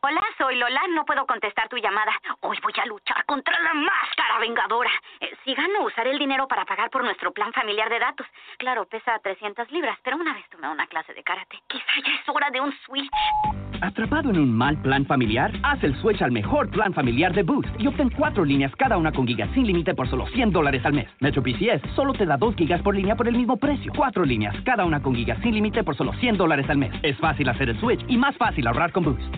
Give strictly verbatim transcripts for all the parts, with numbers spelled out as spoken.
Hola, soy Lola. No puedo contestar tu llamada. Hoy voy a luchar contra la máscara vengadora. Eh, si gano, usaré el dinero para pagar por nuestro plan familiar de datos. Claro, pesa trescientas libras, pero una vez tomé una clase de karate. Quizá ya es hora de un switch. ¿Atrapado en un mal plan familiar? Haz el switch al mejor plan familiar de Boost y obtén cuatro líneas cada una con gigas sin límite por solo cien dólares al mes. Metro P C S solo te da dos gigas por línea por el mismo precio. Cuatro líneas, cada una con gigas sin límite por solo cien dólares al mes. Es fácil hacer el switch y más fácil ahorrar con Boost.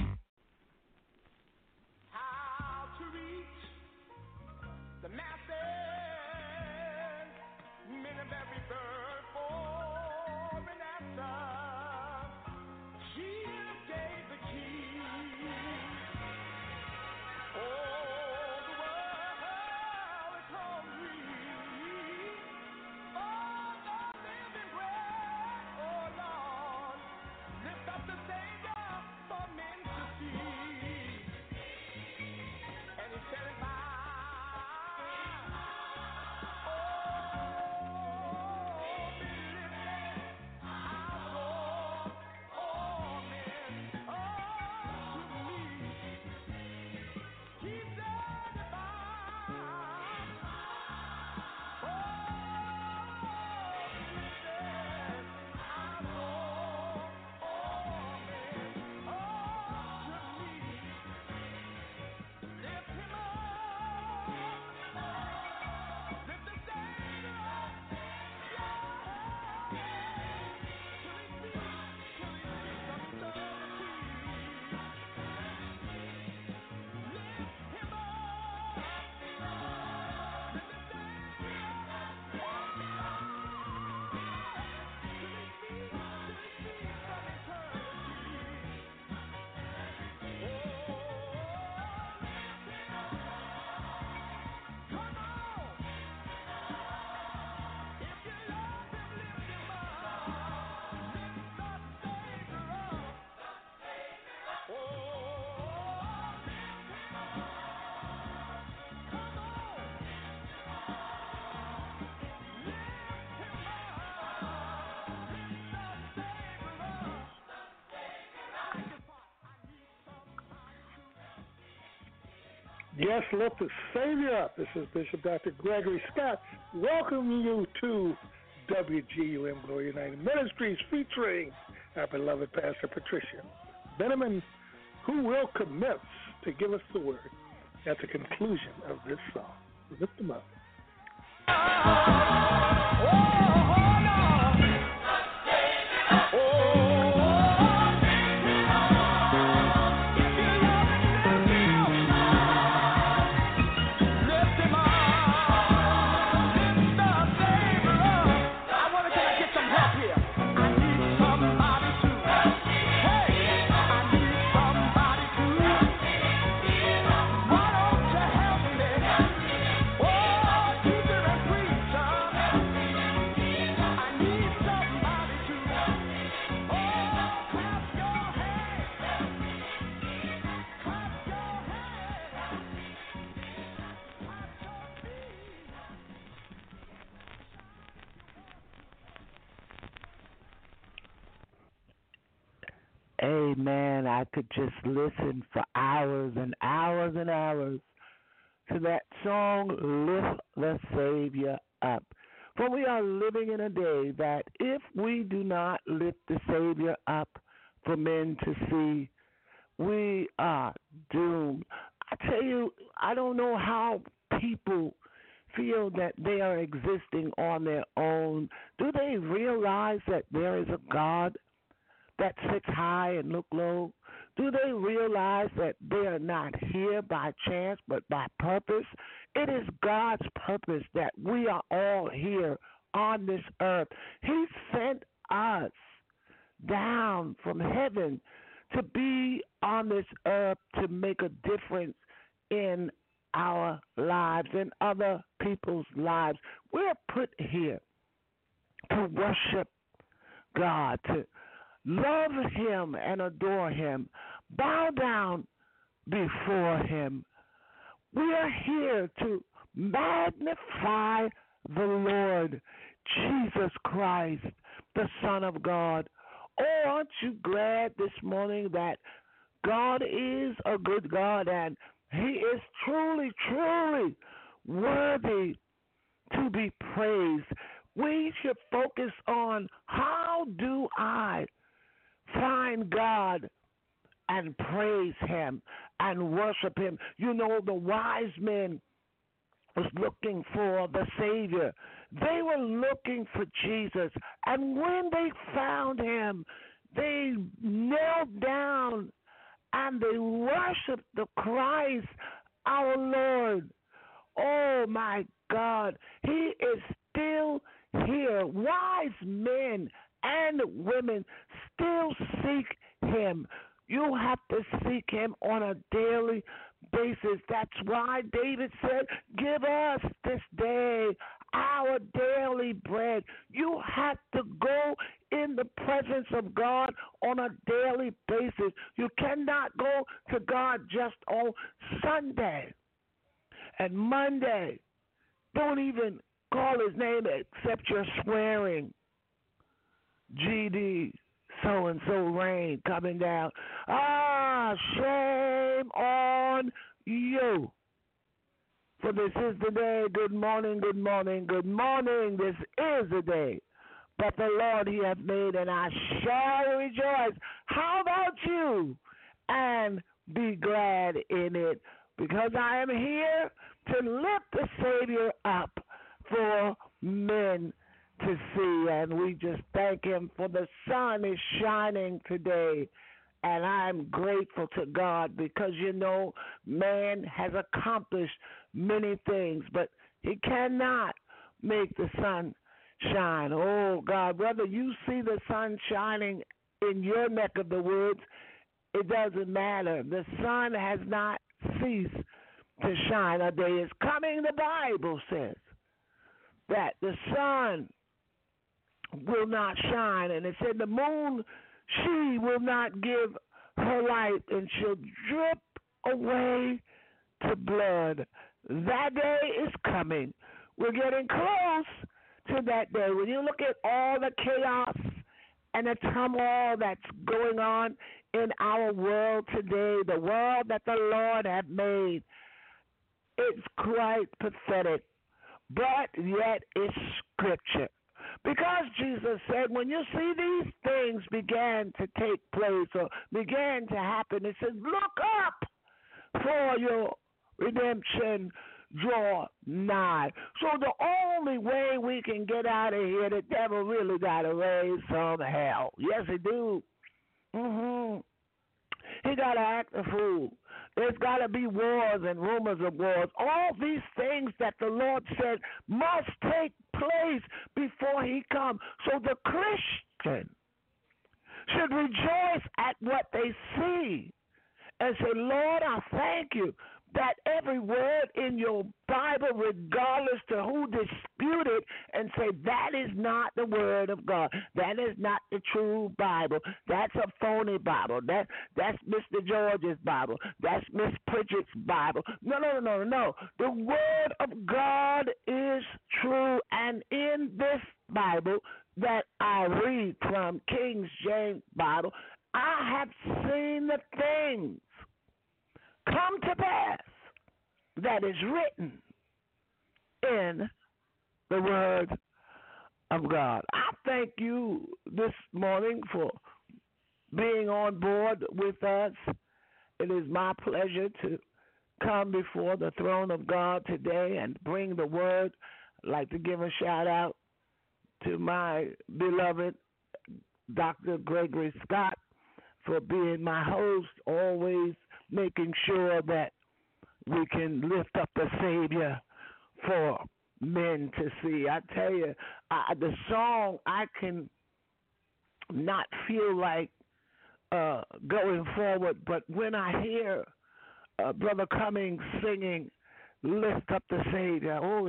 Yes, lift the Savior up. This is Bishop Doctor Gregory Scott welcoming you to W G U M Glory United Ministries featuring our beloved Pastor Patricia Benjamin, who will commence to give us the word at the conclusion of this song. Lift them up. Amen. I could just listen for hours and hours and hours to that song, Lift the Savior Up. For we are living in a day that if we do not lift the Savior up for men to see, we are doomed. I tell you, I don't know how people feel that they are existing on their own. Do they realize that there is a God that sits high and look low? Do they realize that they are not here by chance but by purpose? It is God's purpose that we are all here on this earth. He sent us down from heaven to be on this earth to make a difference in our lives and other people's lives. We're put here to worship God, to love Him and adore Him, bow down before Him. We are here to magnify the Lord Jesus Christ, the Son of God. Oh, aren't you glad this morning that God is a good God, and He is truly, truly worthy to be praised. We should focus on how do I find God and praise Him and worship Him. You know, the wise men was looking for the Savior. They were looking for Jesus. And when they found Him, they knelt down and they worshiped the Christ, our Lord. Oh, my God. He is still here. Wise men and women still seek Him. You have to seek Him on a daily basis. That's why David said, give us this day our daily bread. You have to go in the presence of God on a daily basis. You cannot go to God just on Sunday and Monday. Don't even call His name except you're swearing. G D so-and-so rain coming down. Ah, shame on you. For this is the day. Good morning, good morning, good morning. This is the day that the Lord He hath made, and I shall rejoice. How about you? And be glad in it, because I am here to lift the Savior up for men to see, and we just thank Him for the sun is shining today. And I'm grateful to God because, you know, man has accomplished many things, but he cannot make the sun shine. Oh, God, whether you see the sun shining in your neck of the woods, it doesn't matter. The sun has not ceased to shine. A day is coming, the Bible says, that the sun will not shine. And it said the moon, she will not give her light, and she'll drip away to blood. That day is coming. We're getting close to that day. When you look at all the chaos and the turmoil that's going on in our world today, the world that the Lord hath made, it's quite pathetic, but yet it's scripture. Because Jesus said, when you see these things begin to take place or begin to happen, it says, look up, for your redemption draw nigh. So the only way we can get out of here, the devil really got to raise some hell. Yes, he do. Mm-hmm. He got to act a fool. There's got to be wars and rumors of wars. All these things that the Lord said must take place before He comes. So the Christian should rejoice at what they see and say, Lord, I thank you that every word in your Bible, regardless to who dispute it and say that is not the word of God, that is not the true Bible, that's a phony Bible, that that's Mister George's Bible, that's Miss Pritchett's Bible. No, no, no, no, no. The word of God is true, and in this Bible that I read from, King James Bible, I have seen the things come to pass that is written in the Word of God. I thank you this morning for being on board with us. It is my pleasure to come before the throne of God today and bring the Word. I'd like to give a shout out to my beloved Doctor Gregory Scott for being my host, always making sure that we can lift up the Savior for men to see. I tell you, I, the song, I can not feel like uh, going forward, but when I hear uh, Brother Cummings singing, lift up the Savior, oh,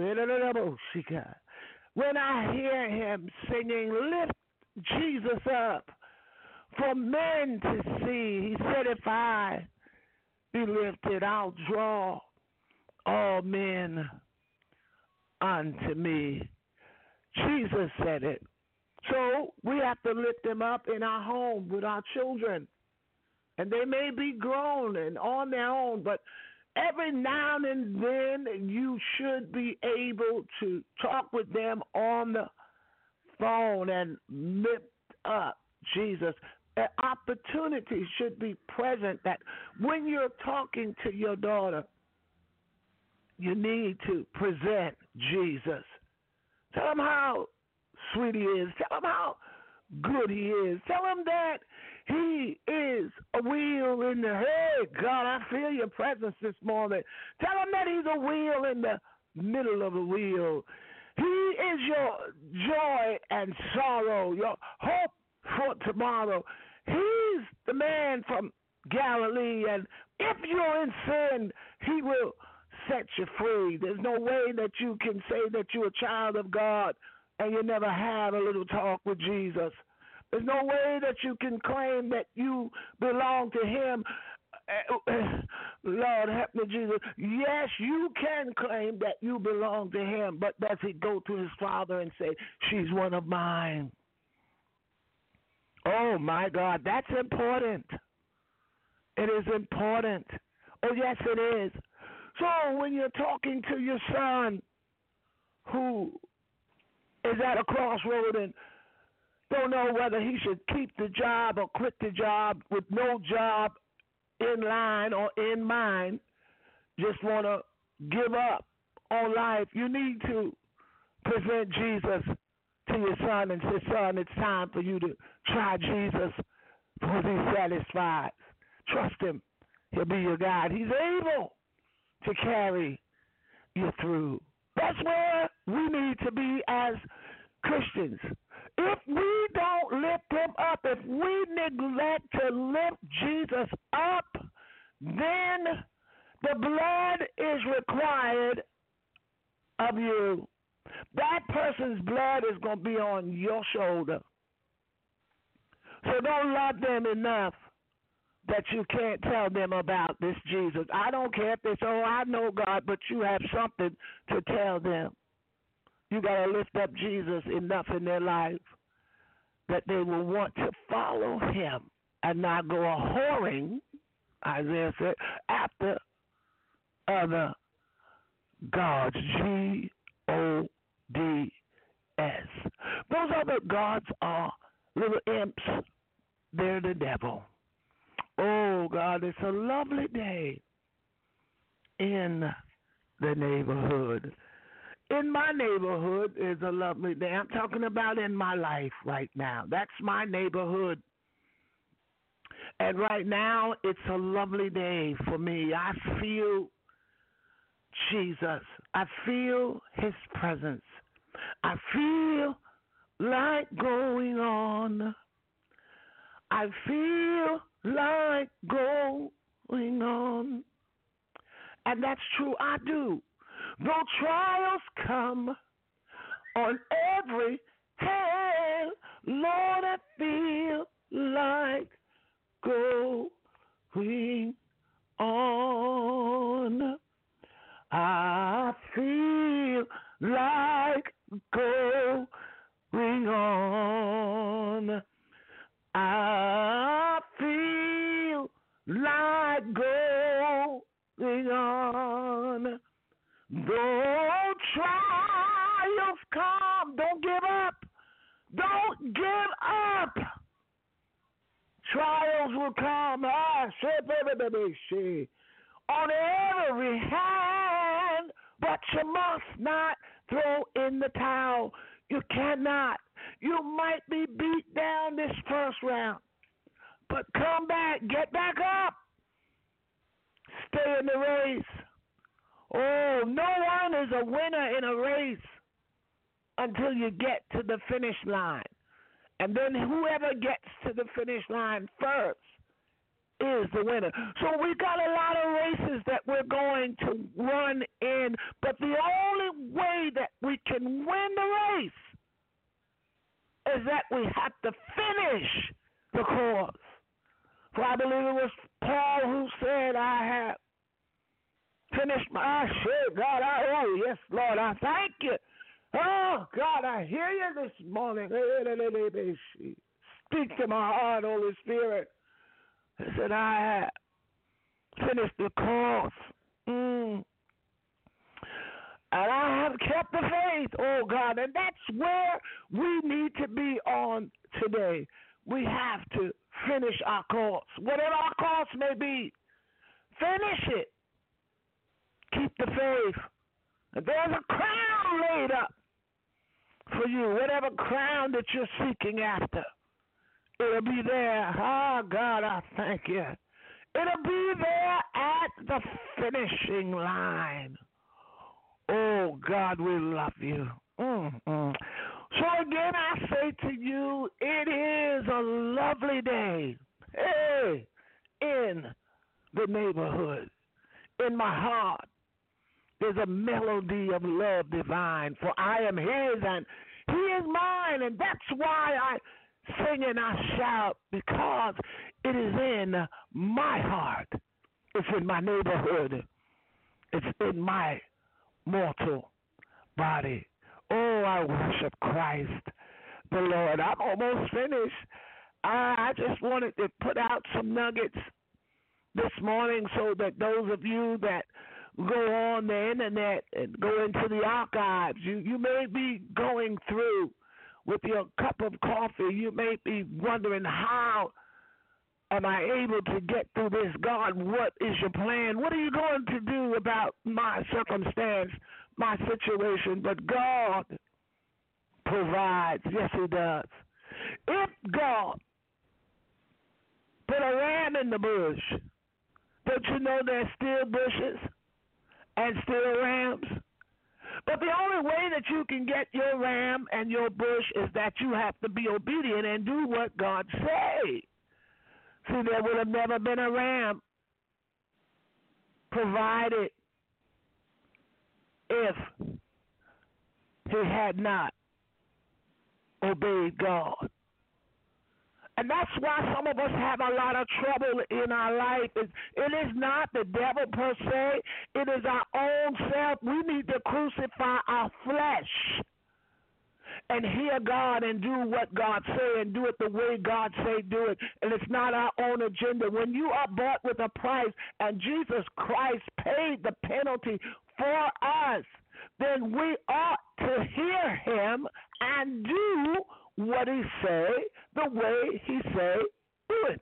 when I hear him singing, lift Jesus up for men to see, he said, if I be lifted, I'll draw all men unto me. Jesus said it. So we have to lift him up in our home with our children. and they may be grown and on their own, but every now and then you should be able to talk with them on the phone and lift up Jesus. An opportunity should be present that when you're talking to your daughter, you need to present Jesus. Tell him how sweet he is. Tell him how good he is. Tell him that he is a wheel in the hey God, I feel your presence this morning. Tell him that he's a wheel in the middle of a wheel. He is your joy and sorrow, your hope for tomorrow. He's the man from Galilee, and if you're in sin, he will set you free. There's no way that you can say that you're a child of God and you never have a little talk with Jesus. There's no way that you can claim that you belong to him. Lord, help me, Jesus. Yes, you can claim that you belong to him, but does he go to his father and say, she's one of mine? Oh, my God, that's important. It is important. Oh, yes, it is. So when you're talking to your son who is at a crossroad and don't know whether he should keep the job or quit the job with no job in line or in mind, just want to give up on life, you need to present Jesus to your son and say, son, it's time for you to try Jesus because he satisfies. Trust him. He'll be your guide. He's able to carry you through. That's where we need to be as Christians. If we don't lift him up, if we neglect to lift Jesus up, then the blood is required of you. That person's blood is going to be on your shoulder. So don't love them enough that you can't tell them about this Jesus. I don't care if they say, oh, I know God, but you have something to tell them. You got to lift up Jesus enough in their life that they will want to follow him and not go a-whoring, Isaiah said, after other gods. G O D S. Those other gods are little imps. They're the devil. Oh, God, it's a lovely day in the neighborhood. In my neighborhood is a lovely day. I'm talking about in my life right now. That's my neighborhood. And right now, it's a lovely day for me. I feel Jesus. I feel his presence. I feel like going on. I feel like going on. And that's true, I do. Though trials come on every hand, Lord, I feel like going on. I feel like going on. I feel like going on. Though trials come, don't give up. Don't give up. Trials will come. Ah, baby, on every hand, but you must not throw in the towel. You cannot. You might be beat down this first round, but come back, get back up. Stay in the race. Oh, no one is a winner in a race until you get to the finish line. And then whoever gets to the finish line first is the winner. So we got a lot of races that we're going to run in, but the only way that we can win the race is that we have to finish the course. For I believe it was Paul who said, I have finished my shit. God, I oh yes, Lord, I thank you. Oh, God, I hear you this morning. Speak to my heart, Holy Spirit. He said, I have finished the course. Mm. And I have kept the faith, oh God. And that's where we need to be on today. We have to finish our course. Whatever our course may be, finish it. Keep the faith. And there's a crown laid up for you. Whatever crown that you're seeking after, it'll be there. Oh, God, I thank you. It'll be there at the finishing line. Oh, God, we love you. Mm-mm. So again, I say to you, it is a lovely day. Hey, in the neighborhood, in my heart, there's a melody of love divine, for I am his and he is mine, and that's why I sing and I shout, because it is in my heart. It's in my neighborhood. It's in my mortal body. Oh, I worship Christ the Lord. I'm almost finished. I, I just wanted to put out some nuggets this morning so that those of you that go on the internet and go into the archives, you, you may be going through with your cup of coffee. You may be wondering, how am I able to get through this? God, what is your plan? What are you going to do about my circumstance, my situation? But God provides. Yes, he does. If God put a ram in the bush, don't you know there's still bushes and still rams? But the only way that you can get your ram and your bush is that you have to be obedient and do what God say. See, there would have never been a ram provided if he had not obeyed God. And that's why some of us have a lot of trouble in our life. It, it is not the devil per se. It is our own self. We need to crucify our flesh and hear God and do what God say and do it the way God say do it. And it's not our own agenda. When you are bought with a price and Jesus Christ paid the penalty for us, then we ought to hear him and do what he say the way he say do it.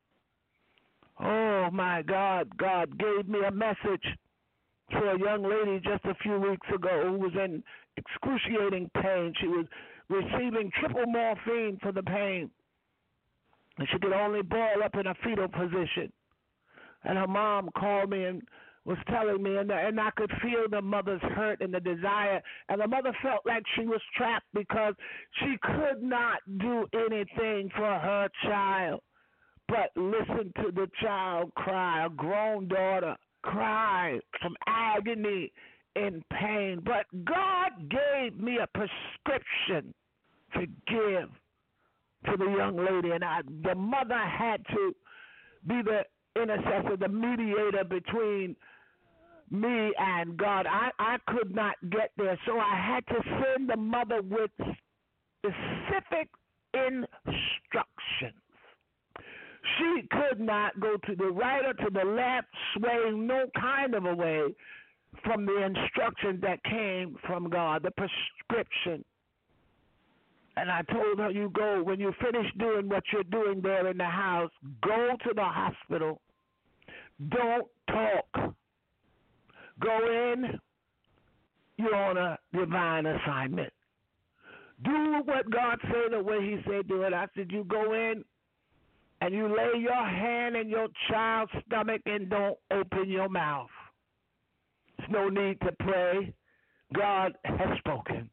Oh, my God. God gave me a message for a young lady just a few weeks ago who was in excruciating pain. She was receiving triple morphine for the pain, and she could only ball up in a fetal position. And her mom called me and was telling me, and, and I could feel the mother's hurt and the desire. And the mother felt like she was trapped because she could not do anything for her child but listen to the child cry, a grown daughter cry from agony in pain. But God gave me a prescription to give to the young lady, and I, the mother had to be the intercessor, the mediator between me and God. I, I could not get there, so I had to send the mother with specific instructions. She could not go to the right or to the left, swaying no kind of a way from the instruction that came from God, the prescription. And I told her, you go, when you finish doing what you're doing there in the house, go to the hospital. Don't talk. Go in, you're on a divine assignment. Do what God said the way he said do it. I said, you go in and you lay your hand in your child's stomach and don't open your mouth. There's no need to pray. God has spoken.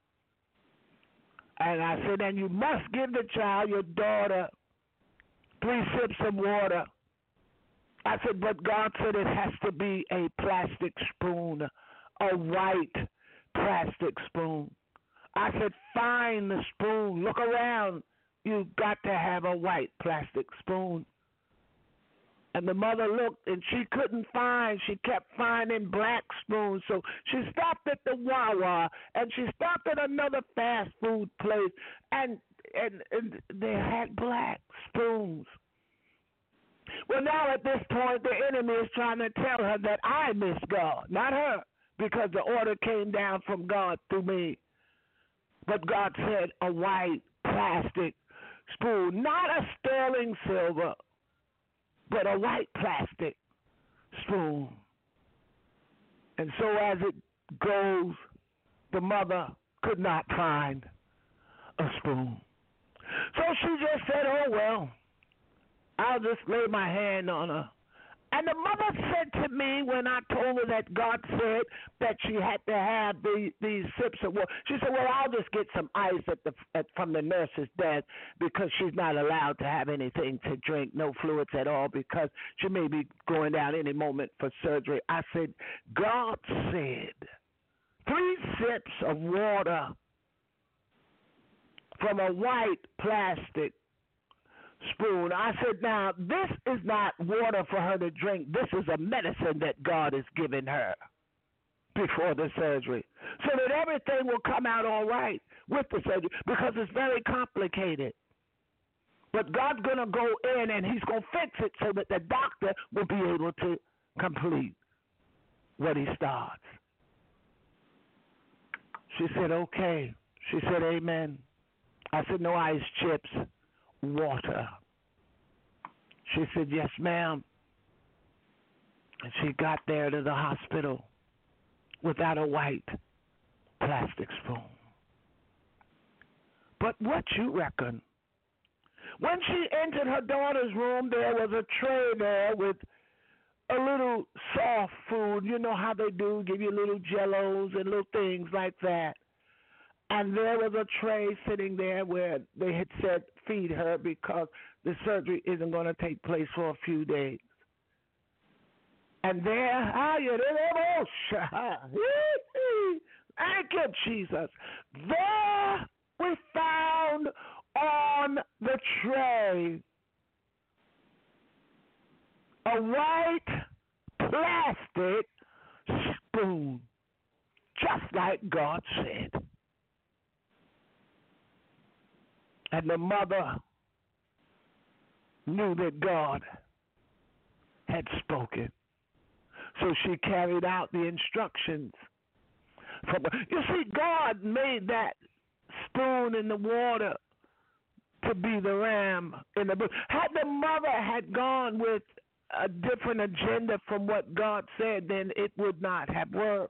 And I said, and you must give the child, your daughter, three sips of water. I said, but God said it has to be a plastic spoon, a white plastic spoon. I said, find the spoon. Look around. You've got to have a white plastic spoon. And the mother looked, and she couldn't find. She kept finding black spoons. So she stopped at the Wawa, and she stopped at another fast food place, and, and, and they had black spoons. Well, now at this point, the enemy is trying to tell her that I miss God, not her, because the order came down from God through me. But God said a white plastic spoon, not a sterling silver, but a white plastic spoon. And so as it goes, the mother could not find a spoon. So she just said, oh, well, I'll just lay my hand on her. And the mother said to me when I told her that God said that she had to have the, these sips of water, she said, well, I'll just get some ice at the at, from the nurse's desk because she's not allowed to have anything to drink, no fluids at all, because she may be going down any moment for surgery. I said, God said, three sips of water from a white plastic spoon. I said, now, this is not water for her to drink. This is a medicine that God has given her before the surgery so that everything will come out all right with the surgery because it's very complicated. But God's going to go in and he's going to fix it so that the doctor will be able to complete what he starts. She said, okay. She said, amen. I said, no ice chips. Water. She said, yes, ma'am. And she got there to the hospital without a white plastic spoon. But what you reckon? When she entered her daughter's room, there was a tray there with a little soft food. You know how they do, give you little jellos and little things like that. And there was a tray sitting there where they had said feed her because the surgery isn't going to take place for a few days. And there, thank you, Jesus. There we found on the tray a white plastic spoon, just like God said. And the mother knew that God had spoken. So she carried out the instructions. From, you see, God made that spoon in the water to be the ram in the bush. Had the mother had gone with a different agenda from what God said, then it would not have worked.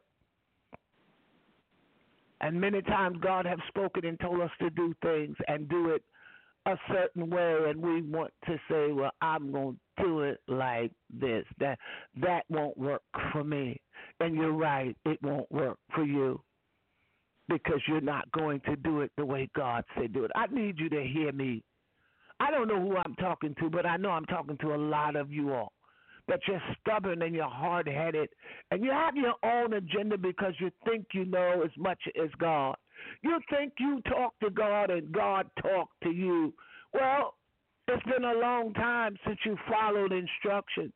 And many times God has spoken and told us to do things and do it a certain way, and we want to say, well, I'm going to do it like this. That that won't work for me. And you're right, it won't work for you because you're not going to do it the way God said do it. I need you to hear me. I don't know who I'm talking to, but I know I'm talking to a lot of you all. That you're stubborn and you're hard-headed, and you have your own agenda because you think you know as much as God. You think you talk to God and God talked to you. Well, it's been a long time since you followed instructions.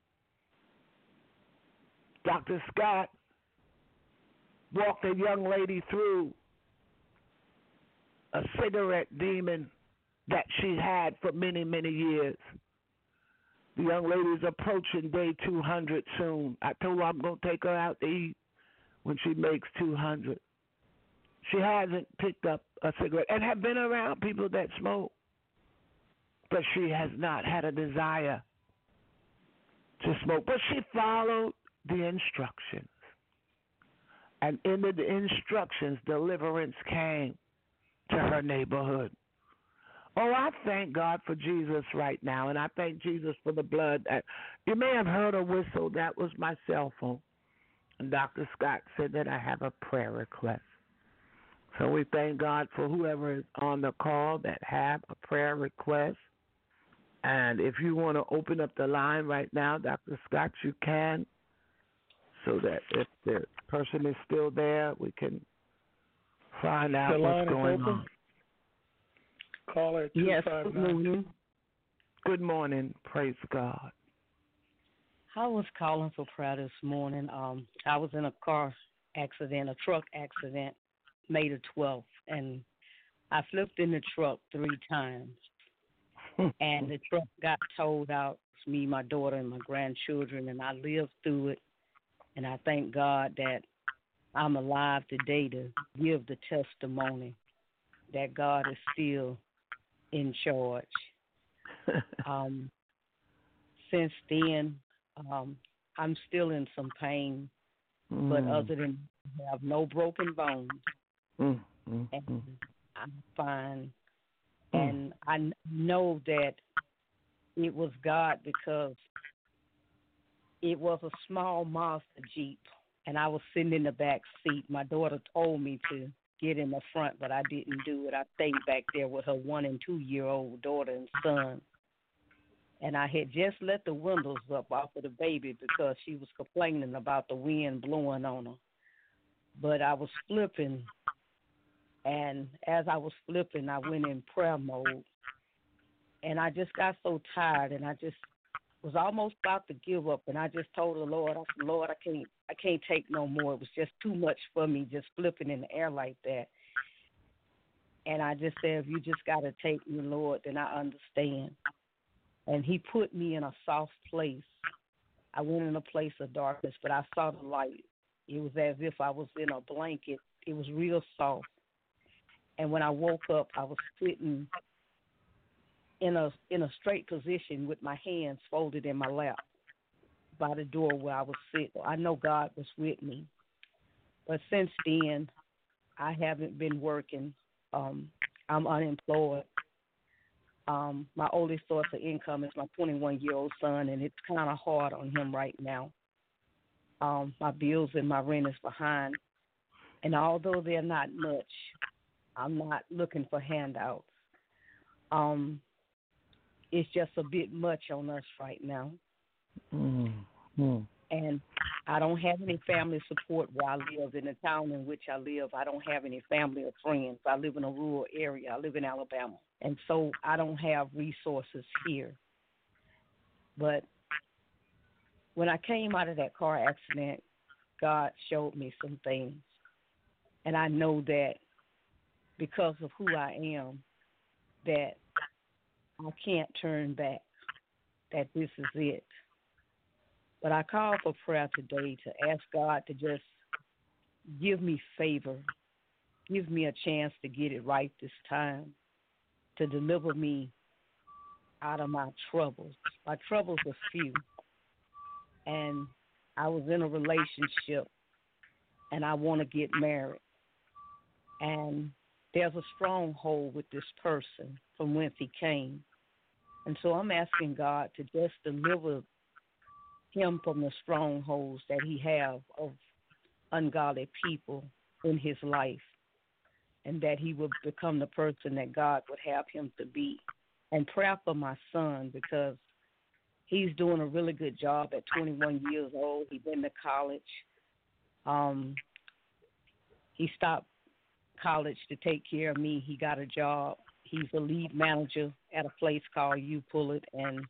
Doctor Scott walked a young lady through a cigarette demon that she had for many, many years. The young lady is approaching day two hundred soon. I told her I'm going to take her out to eat when she makes two hundred. She hasn't picked up a cigarette and have been around people that smoke, but she has not had a desire to smoke. But she followed the instructions. And in the instructions, deliverance came to her neighborhood. Oh, I thank God for Jesus right now, and I thank Jesus for the blood. You may have heard a whistle. That was my cell phone. And Doctor Scott said that I have a prayer request. So we thank God for whoever is on the call that have a prayer request. And if you want to open up the line right now, Doctor Scott, you can, so that if the person is still there, we can find out the what's going on. Caller two five nine. Yes, good morning. Good morning. Praise God. I was calling for prayer this morning. Um, I was in a car accident, a truck accident, May the twelfth, and I flipped in the truck three times. and the truck got towed out. It's me, my daughter, and my grandchildren, and I lived through it. And I thank God that I'm alive today to give the testimony that God is still in charge. um, since then, um, I'm still in some pain, mm. but other than I have no broken bones, mm. Mm. and I'm fine. Mm. And I know that it was God because it was a small Mazda Jeep, and I was sitting in the back seat. My daughter told me to get in the front, but I didn't do it. I stayed back there with her one and two-year-old daughter and son. And I had just let the windows up off of the baby because she was complaining about the wind blowing on her. But I was flipping, and as I was flipping, I went in prayer mode. And I just got so tired, and I just was almost about to give up. And I just told the Lord, I said, Lord, I can't, I can't take no more. It was just too much for me, just flipping in the air like that. And I just said, if you just got to take me, Lord, then I understand. And he put me in a soft place. I went in a place of darkness, but I saw the light. It was as if I was in a blanket. It was real soft. And when I woke up, I was sitting in a in a straight position with my hands folded in my lap by the door where I was sitting. I know God was with me. But since then, I haven't been working. Um, I'm unemployed. Um, my only source of income is my twenty-one-year-old son, and it's kind of hard on him right now. Um, my bills and my rent is behind. And although they're not much, I'm not looking for handouts. Um, it's just a bit much on us right now. Mm-hmm. And I don't have any family support where I live. In the town in which I live, I don't have any family or friends. I live in a rural area. I live in Alabama. And so I don't have resources here. But when I came out of that car accident, God showed me some things. And I know that because of who I am, that I can't turn back, that this is it. But I call for prayer today to ask God to just give me favor, give me a chance to get it right this time, to deliver me out of my troubles. My troubles are few. And I was in a relationship, and I want to get married. And there's a stronghold with this person from whence he came. And so I'm asking God to just deliver him from the strongholds that he have of ungodly people in his life, and that he will become the person that God would have him to be. And pray for my son, because he's doing a really good job at twenty-one years old. He's been to college. Um, he stopped college to take care of me. He got a job. He's a lead manager at a place called U Pullet, and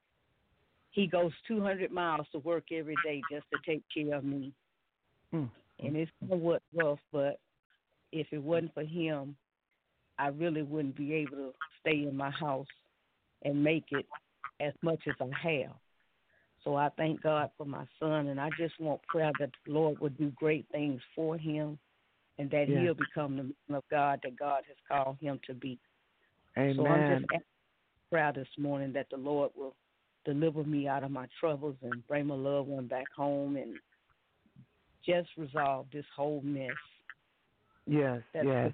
he goes two hundred miles to work every day just to take care of me. Mm. And it's somewhat rough, but if it wasn't for him, I really wouldn't be able to stay in my house and make it as much as I have. So I thank God for my son, and I just want prayer that the Lord would do great things for him, and that yeah. he'll become the man of God that God has called him to be. Amen. So I'm just asking prayer this morning that the Lord will deliver me out of my troubles and bring my loved one back home and just resolve this whole mess. Yes, That's yes.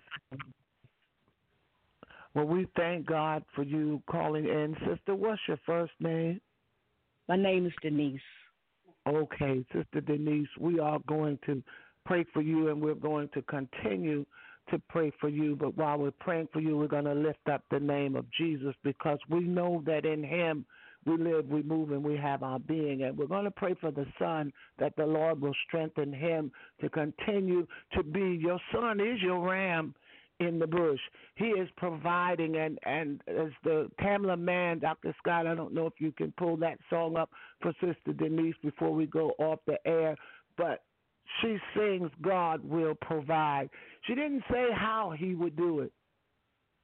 Well, we thank God for you calling in. Sister, what's your first name? My name is Denise. Okay, Sister Denise, we are going to pray for you, and we're going to continue to pray for you. But while we're praying for you, we're going to lift up the name of Jesus, because we know that in him we live, we move, and we have our being. And we're going to pray for the son, that the Lord will strengthen him to continue to be. Your son is your ram in the bush. He is providing, and, and as the Tamla Man, Doctor Scott, I don't know if you can pull that song up for Sister Denise before we go off the air, but she sings, God will provide. She didn't say how he would do it.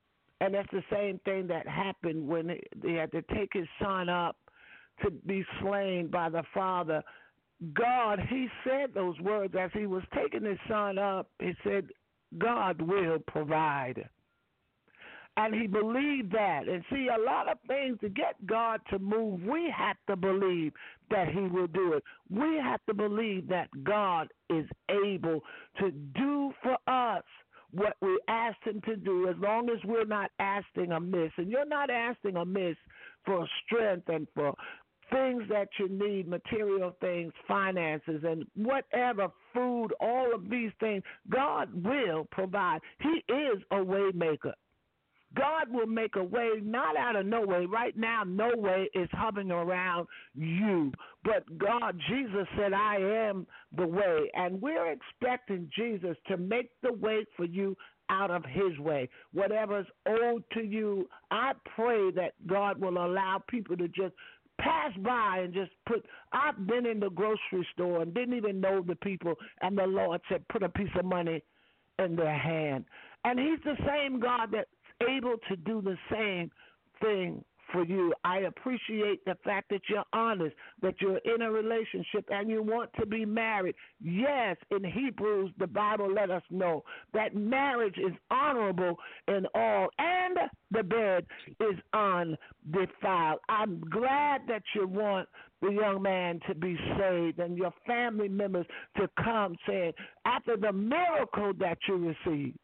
And that's the same thing that happened when they had to take his son up to be slain by the father. God, he said those words as he was taking his son up. He said, God will provide. And he believed that. And see, a lot of things, to get God to move, we have to believe that he will do it. We have to believe that God is able to do for us what we asked him to do, as long as we're not asking amiss. And you're not asking amiss for strength and for things that you need, material things, finances, and whatever, food, all of these things. God will provide. He is a way maker. God will make a way, not out of no way. Right now, no way is hovering around you. But God, Jesus said, I am the way. And we're expecting Jesus to make the way for you out of his way. Whatever's owed to you, I pray that God will allow people to just pass by and just put, I've been in the grocery store and didn't even know the people, and the Lord said, put a piece of money in their hand. And he's the same God that's able to do the same thing for you. I appreciate the fact that you're honest, that you're in a relationship and you want to be married. Yes, in Hebrews, the Bible let us know that marriage is honorable in all, and the bed is undefiled. I'm glad that you want the young man to be saved and your family members to come saying, after the miracle that you received,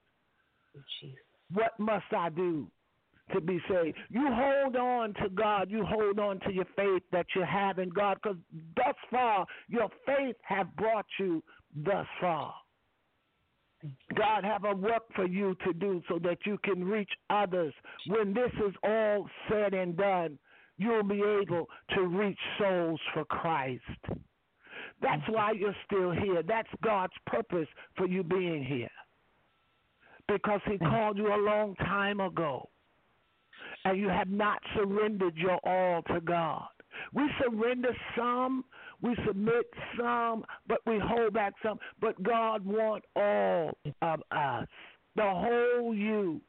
what must I do to be saved? You hold on to God. You hold on to your faith that you have in God, because thus far your faith have brought you thus far. God have a work for you to do so that you can reach others. When this is all said and done, you'll be able to reach souls for Christ. That's why you're still here. That's God's purpose for you being here, because he called you a long time ago, and you have not surrendered your all to God. We surrender some, we submit some, but we hold back some. But God wants all of us, the whole you,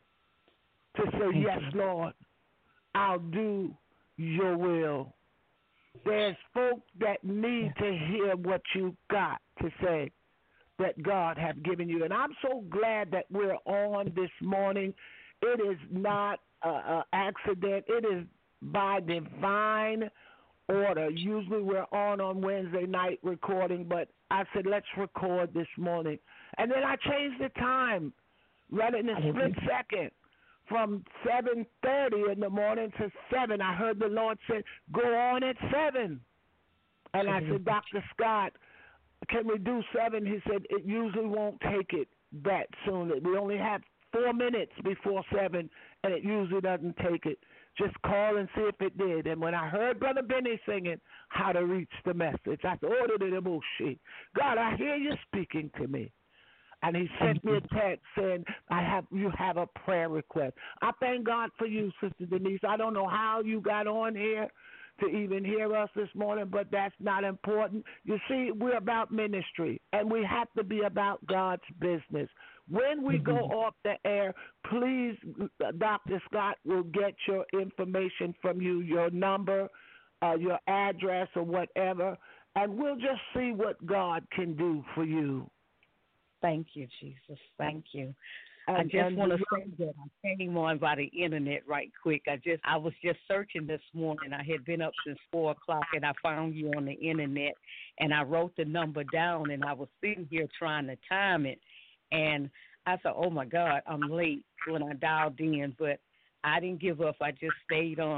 to say, yes, Lord, I'll do your will. There's folk that need to hear what you got to say, that God have given you. And I'm so glad that we're on this morning. It is not an accident. It is by divine order. Usually we're on on Wednesday night recording, but I said, let's record this morning. And then I changed the time right in a split second from seven thirty in the morning to seven. I heard the Lord say, go on at seven. And I said, Doctor Scott, can we do seven? He said, it usually won't take it that soon. We only have four minutes before seven, and it usually doesn't take it. Just call and see if it did. And when I heard Brother Benny singing How to Reach the Message, I said, oh, the bullshit. God, I hear you speaking to me. And he sent me a text saying, I have you have a prayer request. I thank God for you, Sister Denise. I don't know how you got on here to even hear us this morning, but that's not important. You see, we're about ministry, and we have to be about God's business. When we mm-hmm. go off the air, please, Doctor Scott will get your information from you, your number, uh, your address, or whatever, and we'll just see what God can do for you. Thank you, Jesus. Thank you. And, I just want to say that I came on by the internet right quick. I just I was just searching this morning. I had been up since four o'clock, and I found you on the internet, and I wrote the number down, and I was sitting here trying to time it, and I said, oh, my God, I'm late when I dialed in, but I didn't give up. I just stayed on.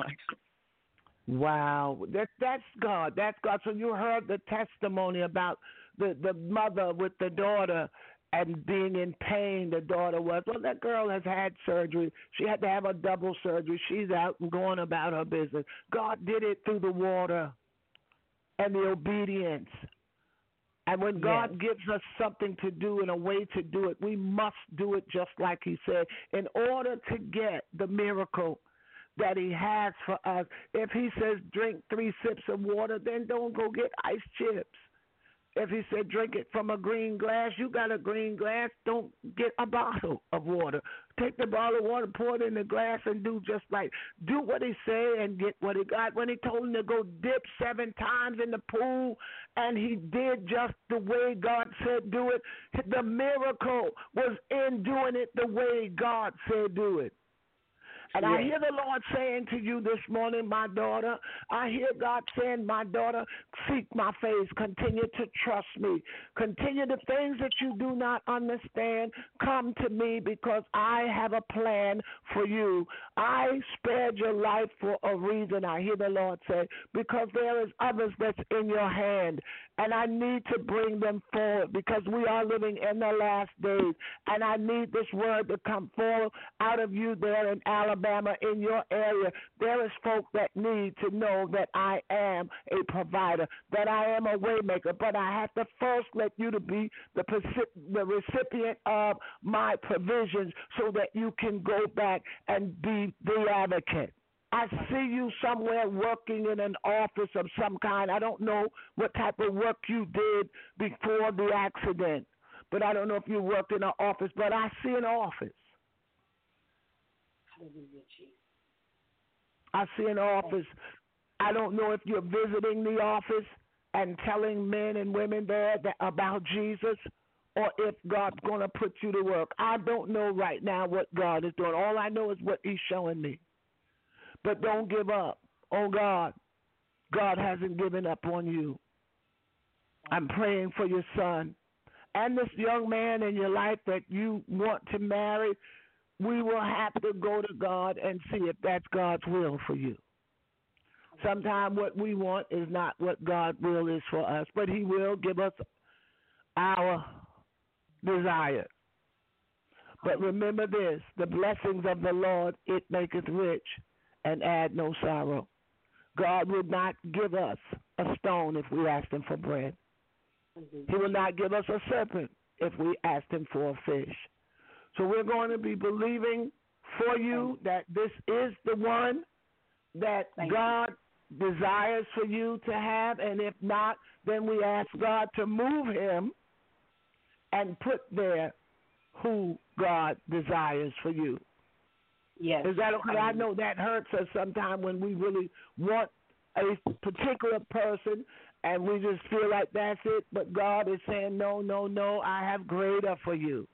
Wow. That, that's God. That's God. So you heard the testimony about the, the mother with the daughter and being in pain. The daughter was, well, that girl has had surgery. She had to have a double surgery. She's out and going about her business. God did it through the water and the obedience. And when God yes. gives us something to do and a way to do it, we must do it just like he said. In order to get the miracle that he has for us, if he says drink three sips of water, then don't go get ice chips. If he said drink it from a green glass, you got a green glass, don't get a bottle of water. Take the bottle of water, pour it in the glass, and do just like, do what he said and get what he got. When he told him to go dip seven times in the pool, and he did just the way God said do it, the miracle was in doing it the way God said do it. And yes. I hear the Lord saying to you this morning, my daughter, I hear God saying, my daughter, seek my face, continue to trust me, continue the things that you do not understand, come to me because I have a plan for you. I spared your life for a reason, I hear the Lord say, because there is others that's in your hand, and I need to bring them forward because we are living in the last days, and I need this word to come forward out of you there in Alabama, in your area. There is folk that need to know that I am a provider, that I am a way maker, but I have to first let you to be the, the recipient of my provisions so that you can go back and be the advocate. I see you somewhere working in an office of some kind. I don't know what type of work you did before the accident, but I don't know if you worked in an office, but I see an office. I see an office. I don't know if you're visiting the office and telling men and women there that, about Jesus, or if God's going to put you to work. I don't know right now what God is doing. All I know is what he's showing me. But don't give up on God. God hasn't given up on you. I'm praying for your son and this young man in your life that you want to marry. We will have to go to God and see if that's God's will for you. Sometimes what we want is not what God's will is for us, but he will give us our desire. But remember this, the blessings of the Lord, it maketh rich and add no sorrow. God would not give us a stone if we asked him for bread. He will not give us a serpent if we asked him for a fish. So we're going to be believing for you that this is the one that Thank God you. desires for you to have, and if not, then we ask God to move him and put there who God desires for you. Yes. Is that okay? I know that hurts us sometimes when we really want a particular person and we just feel like that's it, but God is saying, no, no, no, I have greater for you.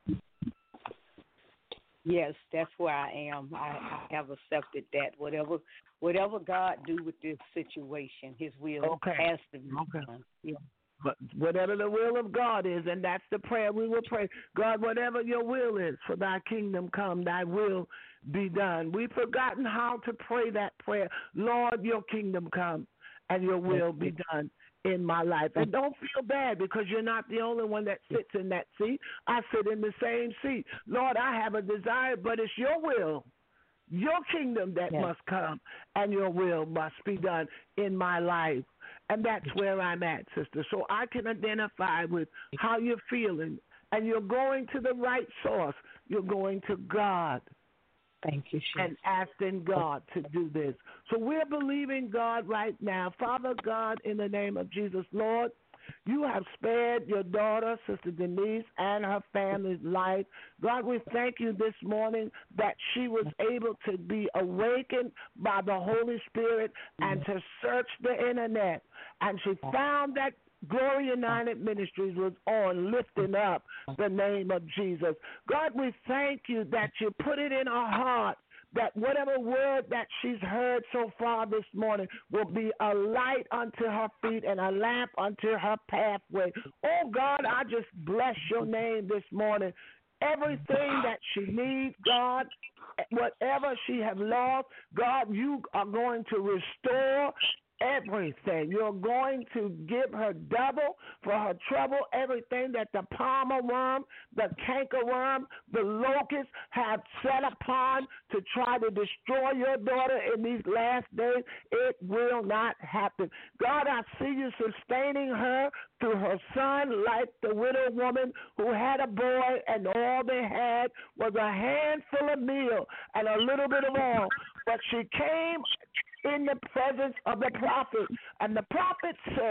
Yes, that's where I am. I, I have accepted that. Whatever whatever God do with this situation, his will okay. has to be okay. done. Yeah. But whatever the will of God is, and that's the prayer we will pray. God, whatever your will is, for thy kingdom come, thy will be done. We've forgotten how to pray that prayer. Lord, your kingdom come, and your will be done in my life. And don't feel bad because you're not the only one that sits in that seat. I sit in the same seat. Lord, I have a desire, but it's your will, your kingdom that yes. must come, and your will must be done in my life. And that's where I'm at, sister. So I can identify with how you're feeling. And you're going to the right source. You're going to God. Thank you, Chef. And asking God to do this. So we're believing God right now. Father God, in the name of Jesus, Lord, you have spared your daughter, Sister Denise, and her family's life. God, we thank you this morning that she was able to be awakened by the Holy Spirit and to search the internet. And she found that Glory United Ministries was on lifting up the name of Jesus. God, we thank you that you put it in her heart that whatever word that she's heard so far this morning will be a light unto her feet and a lamp unto her pathway. Oh, God, I just bless your name this morning. Everything that she needs, God, whatever she has lost, God, you are going to restore everything. You're going to give her double for her trouble. Everything that the palmer worm, the cankerworm, the locust have set upon to try to destroy your daughter in these last days, it will not happen. God, I see you sustaining her through her son, like the widow woman who had a boy and all they had was a handful of meal and a little bit of oil. But she came in the presence of the prophet, and the prophet said,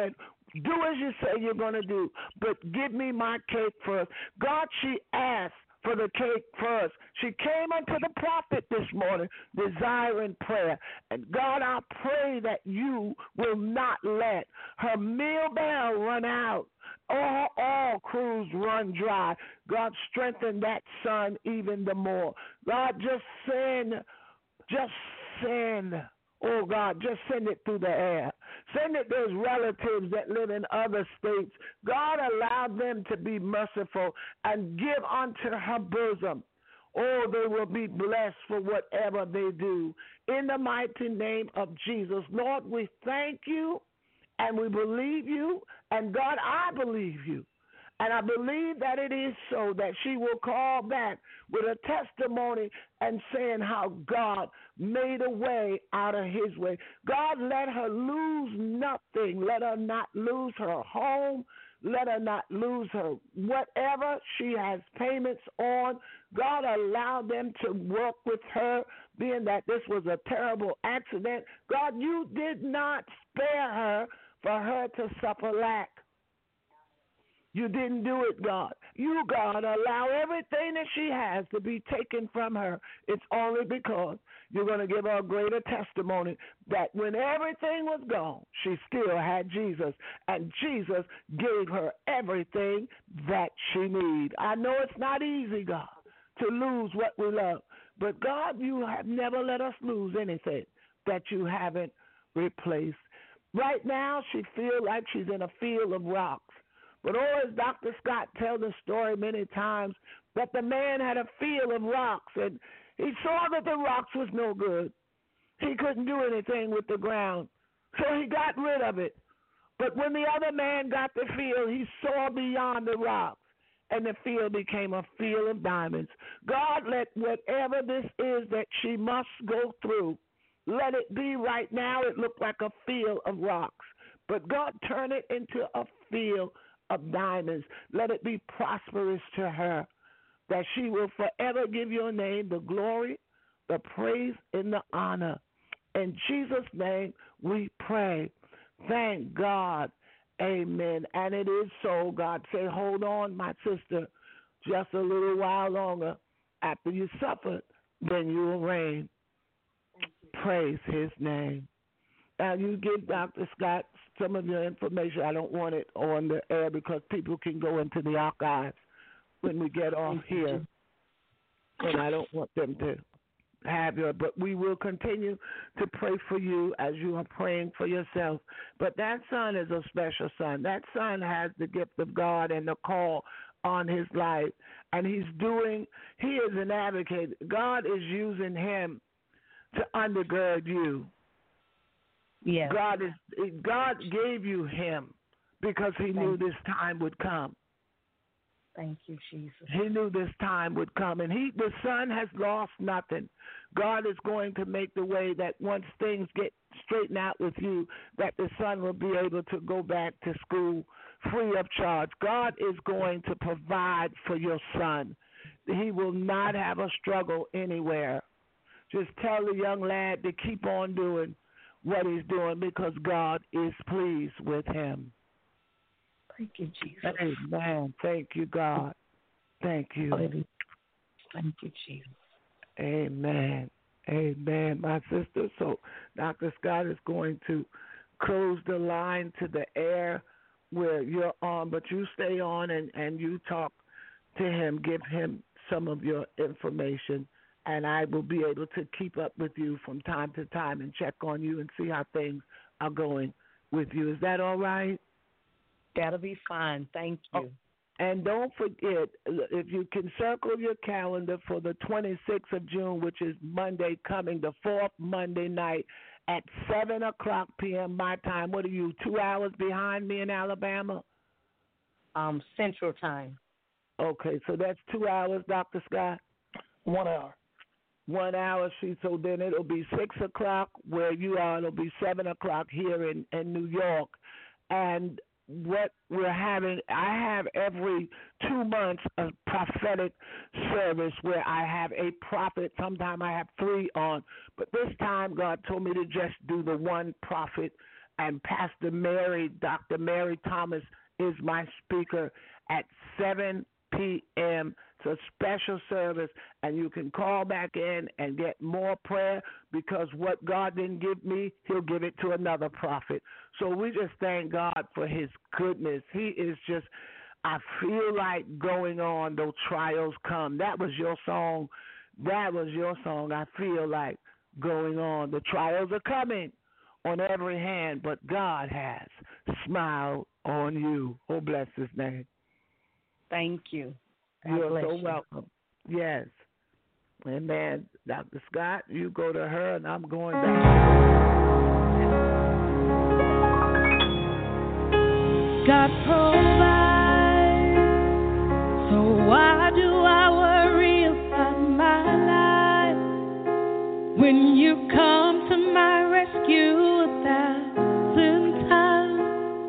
Do as you say you're going to do, but give me my cake first. God, she asked for the cake first. She came unto the prophet this morning, desiring prayer. And God, I pray that you will not let her meal bell run out, or all crews run dry. God, strengthen that son even the more. God, just send, just send. Oh, God, just send it through the air. Send it those relatives that live in other states. God, allow them to be merciful and give unto her bosom. Oh, they will be blessed for whatever they do. In the mighty name of Jesus, Lord, we thank you and we believe you. And, God, I believe you. And I believe that it is so, that she will call back with a testimony and saying how God made a way out of his way. God, let her lose nothing. Let her not lose her home. Let her not lose her whatever she has payments on. God, allow them to work with her, being that this was a terrible accident. God, you did not spare her for her to suffer lack. You didn't do it, God. You, God, allow everything that she has to be taken from her. It's only because you're going to give her a greater testimony that when everything was gone, she still had Jesus, and Jesus gave her everything that she needed. I know it's not easy, God, to lose what we love, but, God, you have never let us lose anything that you haven't replaced. Right now, she feels like she's in a field of rocks. But oh, as Doctor Scott tells the story many times, that the man had a field of rocks, and he saw that the rocks was no good. He couldn't do anything with the ground, so he got rid of it. But when the other man got the field, he saw beyond the rocks, and the field became a field of diamonds. God, let whatever this is that she must go through, let it be right now. It looked like a field of rocks, but God, turn it into a field of diamonds. Let it be prosperous to her, that she will forever give your name the glory, the praise, and the honor. In Jesus' name we pray. Thank God. Amen. And it is so. God say, hold on, my sister, just a little while longer. After you suffered, then you will reign. Praise his name. Now, you give Doctor Scott some of your information. I don't want it on the air because people can go into the archives when we get off here. And I don't want them to have your, but we will continue to pray for you as you are praying for yourself. But that son is a special son. That son has the gift of God and the call on his life. And he's doing, he is an advocate. God is using him to undergird you. Yes. God is God gave you him because he Thank knew this time would come. Thank you, Jesus. He knew this time would come, and he the son has lost nothing. God is going to make the way that once things get straightened out with you, that the son will be able to go back to school free of charge. God is going to provide for your son. He will not have a struggle anywhere. Just tell the young lad to keep on doing what he's doing because God is pleased with him. Thank you, Jesus. Amen. Thank you, God. Thank you. Thank you, Jesus. Amen. Amen, my sister. So Doctor Scott is going to close the line to the air where you're on, but you stay on and, and you talk to him, give him some of your information, and I will be able to keep up with you from time to time and check on you and see how things are going with you. Is that all right? That'll be fine. Thank you. Oh, and don't forget, if you can circle your calendar for the twenty-sixth of June, which is Monday coming, the fourth Monday night at seven o'clock p.m. my time. What are you, two hours behind me in Alabama? Um, Central Time. Okay, so that's two hours, Doctor Scott? One hour. One hour, she, so then it'll be six o'clock where you are. It'll be seven o'clock here in, in New York. And what we're having, I have every two months a prophetic service where I have a prophet. Sometimes I have three on. But this time God told me to just do the one prophet and Pastor Mary, Doctor Mary Thomas, is my speaker at seven p.m. It's a special service, and you can call back in and get more prayer because what God didn't give me, he'll give it to another prophet. So we just thank God for his goodness. He is just, I feel like going on, though trials come. That was your song. That was your song. I feel like going on. The trials are coming on every hand, but God has smiled on you. Oh, bless his name. Thank you. God You're so you. welcome. Yes. Amen. Doctor Scott, you go to her, and I'm going back. God provides, so why do I worry about my life when you come to my rescue a thousand times?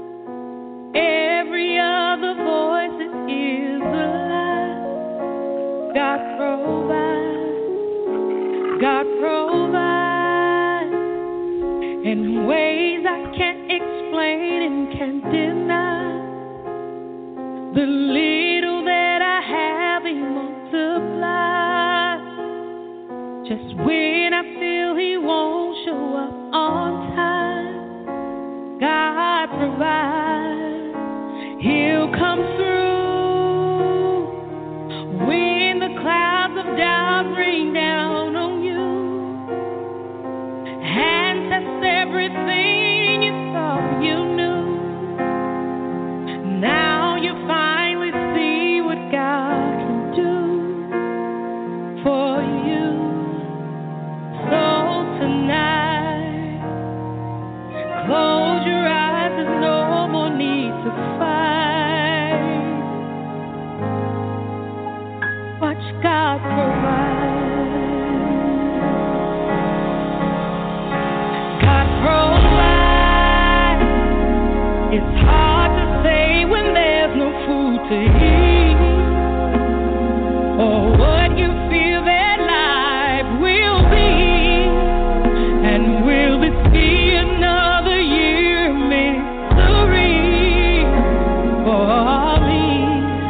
Every other voice is a lie. God provides, God provides in ways I can't explain and can't deny. The little that I have, he multiplies. Just when I feel he won't show up on time, God provides. He'll come through when the clouds of doubt rain down on you and test everything you thought you knew. Now you finally see what God can do for you. So tonight, close your eyes, there's no more need to fight. Watch God provide. God provide. It's hard to say when there's no food to eat, or what you feel that life will be. And will this be another year of misery for me?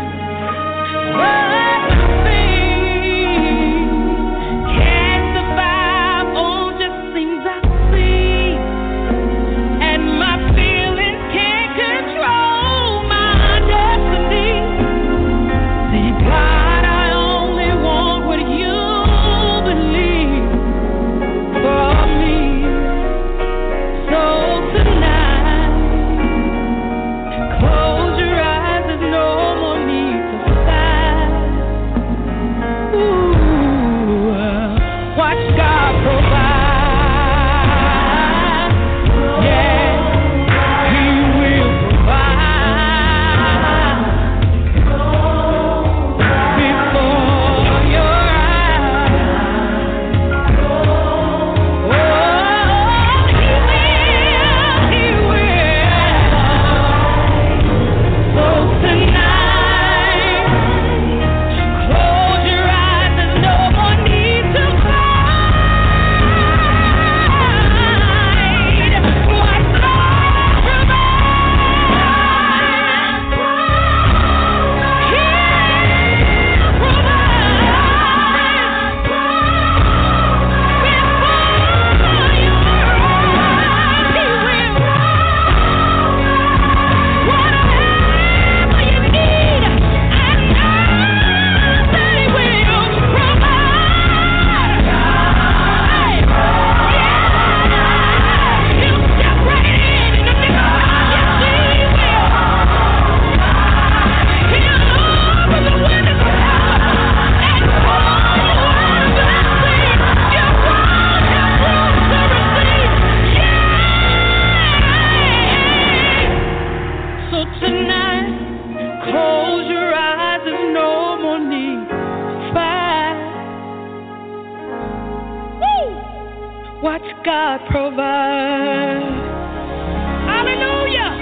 But nothing can survive all just things I see, and my feelings can't control my destiny. See, God, I only want what you believe for me. So tonight, close your eyes, there's no more need to fight. Ooh, watch God provide. Yeah, he will provide before your eyes. Oh, he will, he will. So tonight, close your eyes, there's no more need to fight. Watch God provide. He'll provide before your eyes. He will. Whatever you need, I know that he will provide. Yeah, he'll step right in in the middle of it. Yes, he will. He'll open the windows of heaven and pour you out a blessing you won't have room to receive. Yeah. So tonight, close your eyes, there's no more need to fight. Woo! Watch God provide. Hallelujah!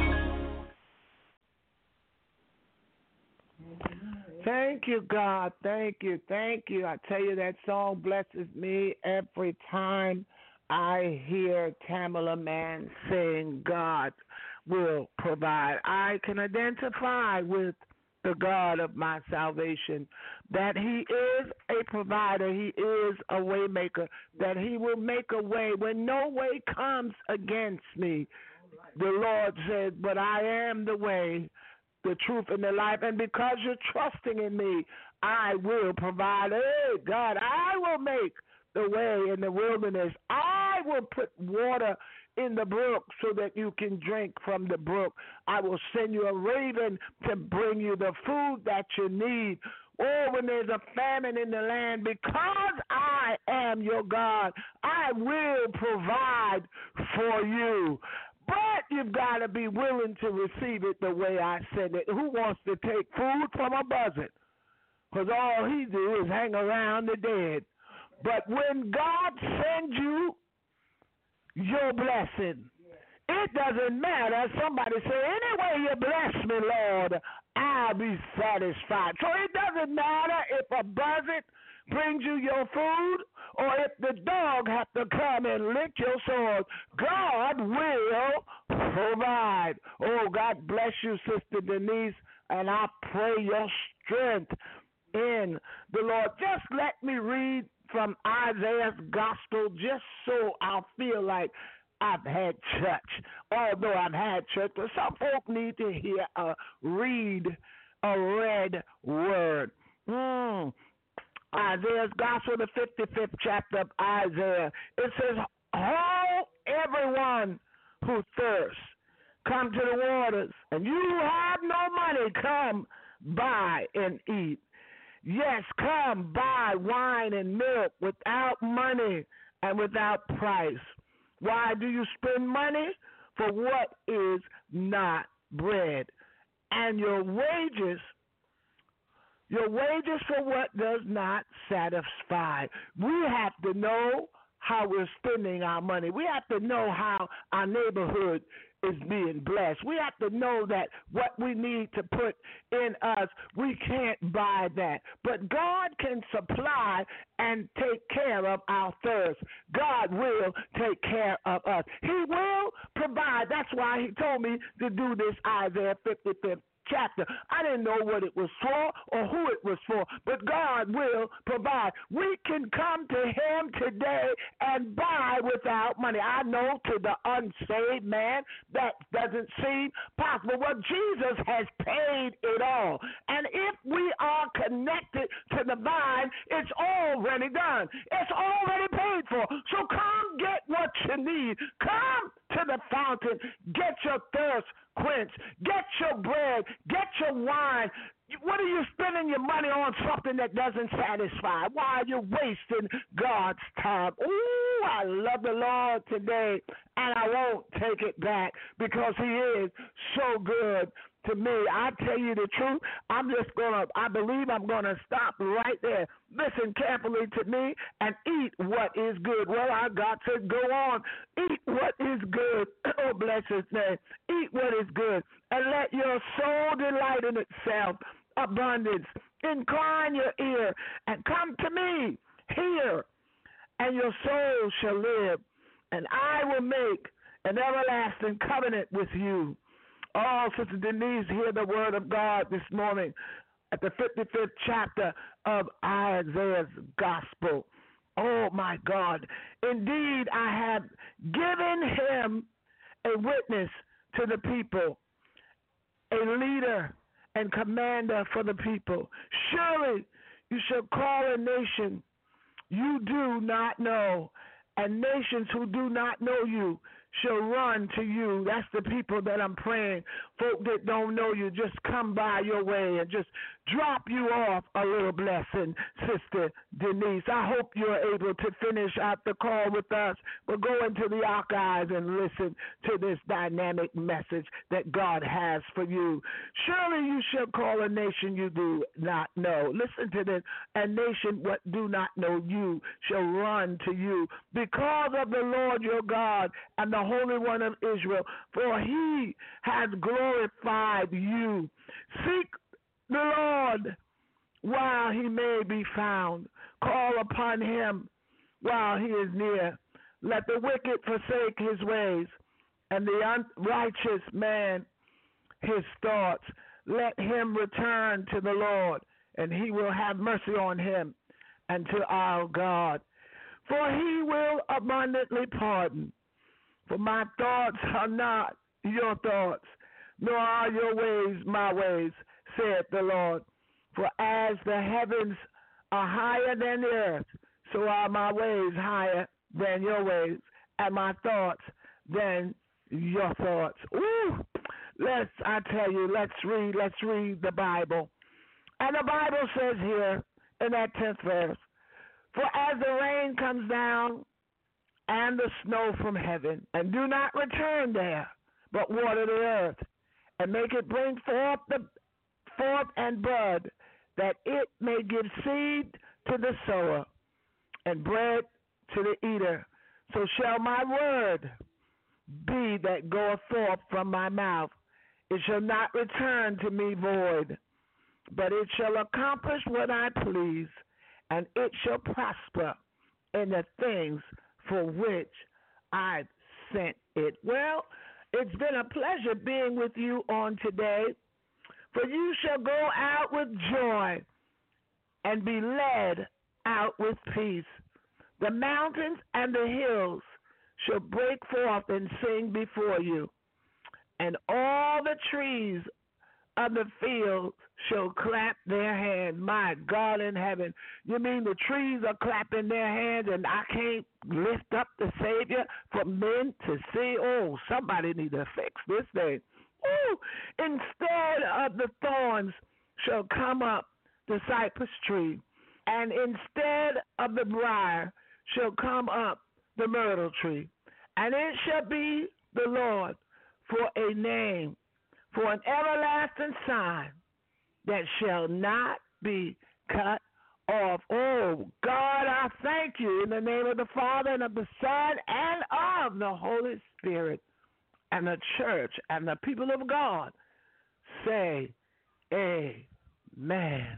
Thank you, God. Thank you. Thank you. I tell you, that song blesses me every time I hear Tamala Mann saying God will provide. I can identify with the God of my salvation, that he is a provider, he is a way maker, that he will make a way when no way comes against me. The Lord said, but I am the way, the truth, and the life, and because you're trusting in me, I will provide. Hey, God, I will make the way in the wilderness. I will put water in the brook so that you can drink from the brook. I will send you a raven to bring you the food that you need. Oh, when there's a famine in the land, because I am your God, I will provide for you. But you've got to be willing to receive it the way I said it. Who wants to take food from a buzzard? Because all he do is hang around the dead. But when God sends you your blessing, it doesn't matter. Somebody say, anyway you bless me, Lord, I'll be satisfied. So it doesn't matter if a buzzard brings you your food or if the dog has to come and lick your sword. God will provide. Oh, God bless you, Sister Denise, and I pray your strength in the Lord. Just let me read from Isaiah's gospel just so I'll feel like I've had church. Although I've had church, but some folk need to hear a read, a read word. Mm. Isaiah's gospel, the fifty-fifth chapter of Isaiah. It says, "Ho, everyone who thirsts, come to the waters, and you who have no money, come buy and eat. Yes, come buy wine and milk without money and without price. Why do you spend money for what is not bread? And your wages, your wages for what does not satisfy." We have to know how we're spending our money. We have to know how our neighborhood is being blessed. We have to know that what we need to put in us, we can't buy that. But God can supply and take care of our thirst. God will take care of us. He will provide. That's why he told me to do this Isaiah fifty-fifth chapter. I didn't know what it was for or who it was for, but God will provide. We can come to him today and buy without money. I know to the unsaved man that doesn't seem possible. Well, Jesus has paid it all. And if we are connected to the vine, it's already done. It's already paid for. So come get what you need. Come to the fountain. Get your thirst quenched. Get your bread. Get your wine. What are you spending your money on? Something that doesn't satisfy. Why are you wasting God's time? Ooh, I love the Lord today, and I won't take it back because he is so good to me. I tell you the truth, I'm just going to, I believe I'm going to stop right there. Listen carefully to me and eat what is good. Well, I got to go on. Eat what is good. Oh, bless his name. Eat what is good. And let your soul delight in itself. Abundance. Incline your ear and come to me. Hear, and your soul shall live. And I will make an everlasting covenant with you. Oh, Sister Denise, hear the word of God this morning at the fifty-fifth chapter of Isaiah's gospel. Oh, my God. Indeed, I have given him a witness to the people, a leader and commander for the people. Surely you shall call a nation you do not know, and nations who do not know you shall run to you. That's the people that I'm praying. Folk that don't know you, just come by your way and just drop you off a little blessing, Sister Denise. I hope you're able to finish out the call with us, but go into the archives and listen to this dynamic message that God has for you. Surely you shall call a nation you do not know. Listen to this. A nation what do not know you shall run to you because of the Lord your God and the Holy One of Israel, for he has glorified you. Seek the Lord while he may be found. Call upon him while he is near. Let the wicked forsake his ways, and the unrighteous man his thoughts. Let him return to the Lord, and he will have mercy on him and to our God. For he will abundantly pardon. For my thoughts are not your thoughts, nor are your ways my ways, saith the Lord. For as the heavens are higher than the earth, so are my ways higher than your ways, and my thoughts than your thoughts. Ooh, let's, I tell you, let's read, let's read the Bible. And the Bible says here in that tenth verse, for as the rain comes down and the snow from heaven, and do not return there, but water the earth, and make it bring forth the forth and bud, that it may give seed to the sower and bread to the eater, so shall my word be that goeth forth from my mouth. It shall not return to me void, but it shall accomplish what I please, and it shall prosper in the things for which I sent it. Well, it's been a pleasure being with you on today, for you shall go out with joy and be led out with peace. The mountains and the hills shall break forth and sing before you, and all the trees of the field shall clap their hands. My God in heaven, you mean the trees are clapping their hands and I can't lift up the Savior for men to see? Oh, somebody need to fix this thing. Ooh, instead of the thorns shall come up the cypress tree, and instead of the briar shall come up the myrtle tree. And it shall be the Lord for a name, for an everlasting sign that shall not be cut off. Oh, God, I thank you in the name of the Father and of the Son and of the Holy Spirit. And the church and the people of God say amen.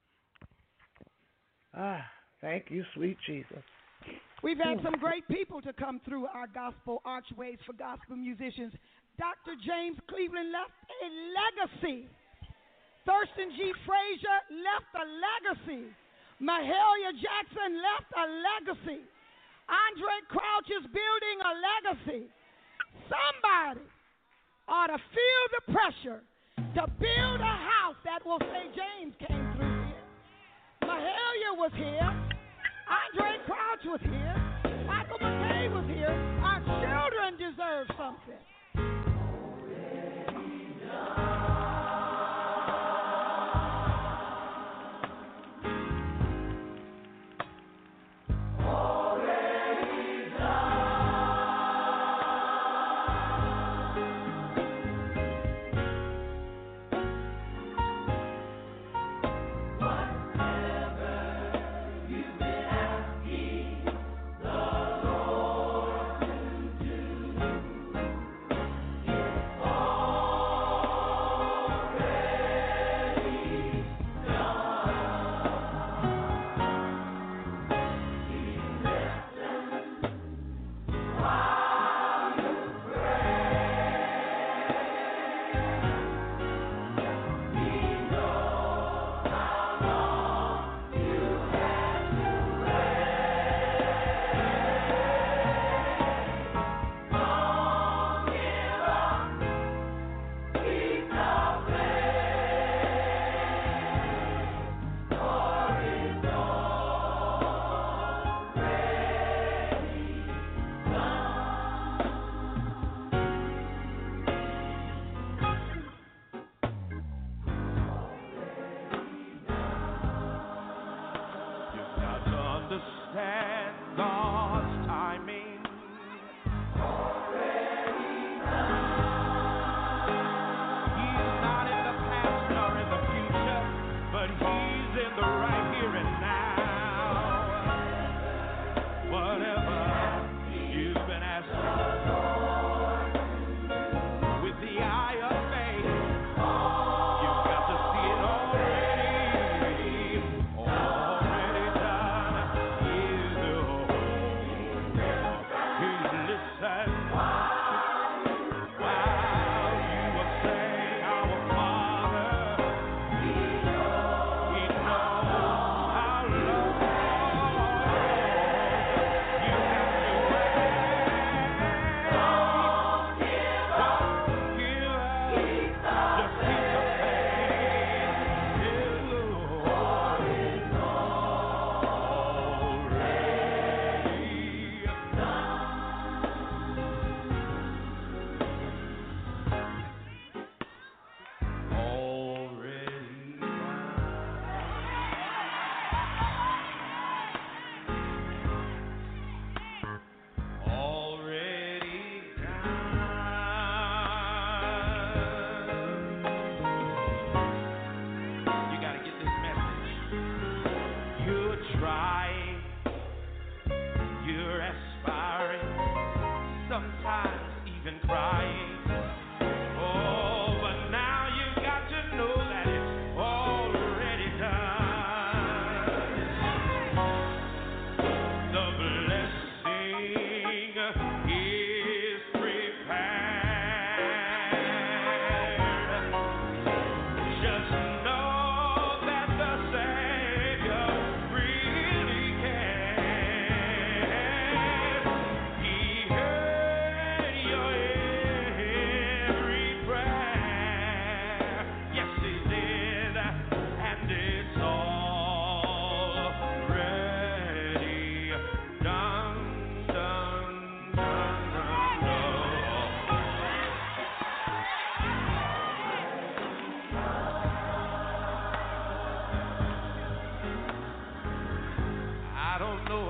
Ah, thank you, sweet Jesus. We've had some great people to come through our gospel archways for gospel musicians. Doctor James Cleveland left a legacy. Thurston G. Frazier left a legacy. Mahalia Jackson left a legacy. Andre Crouch is building a legacy. Somebody ought to feel the pressure to build a house that will say James came through here. Mahalia was here. Andre Crouch was here. Michael McKay was here. Our children deserve something.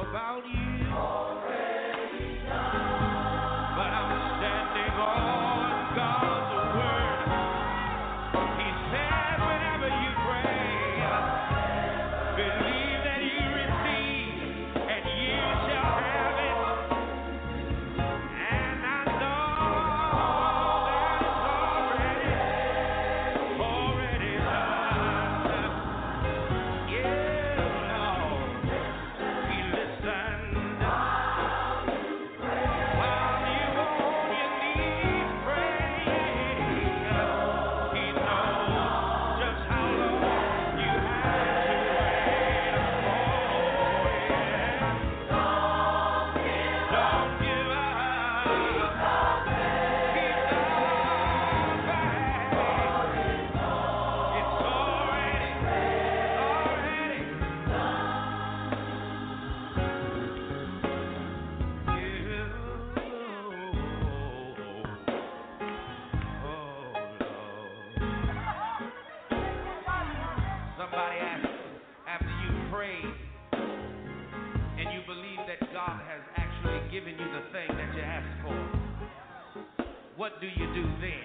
know about you. But I'm standing on God's word. He said whenever you pray, believe that you receive and you shall have it. And I know that it's already, already done. Yeah, Lord, He listened. While you on your knees praying, He knows just how long you have to wait. Oh, yeah. Don't give up. Keep on fighting. It's already, already Somebody asked, after you prayed and you believe that God has actually given you the thing that you asked for, what do you do then?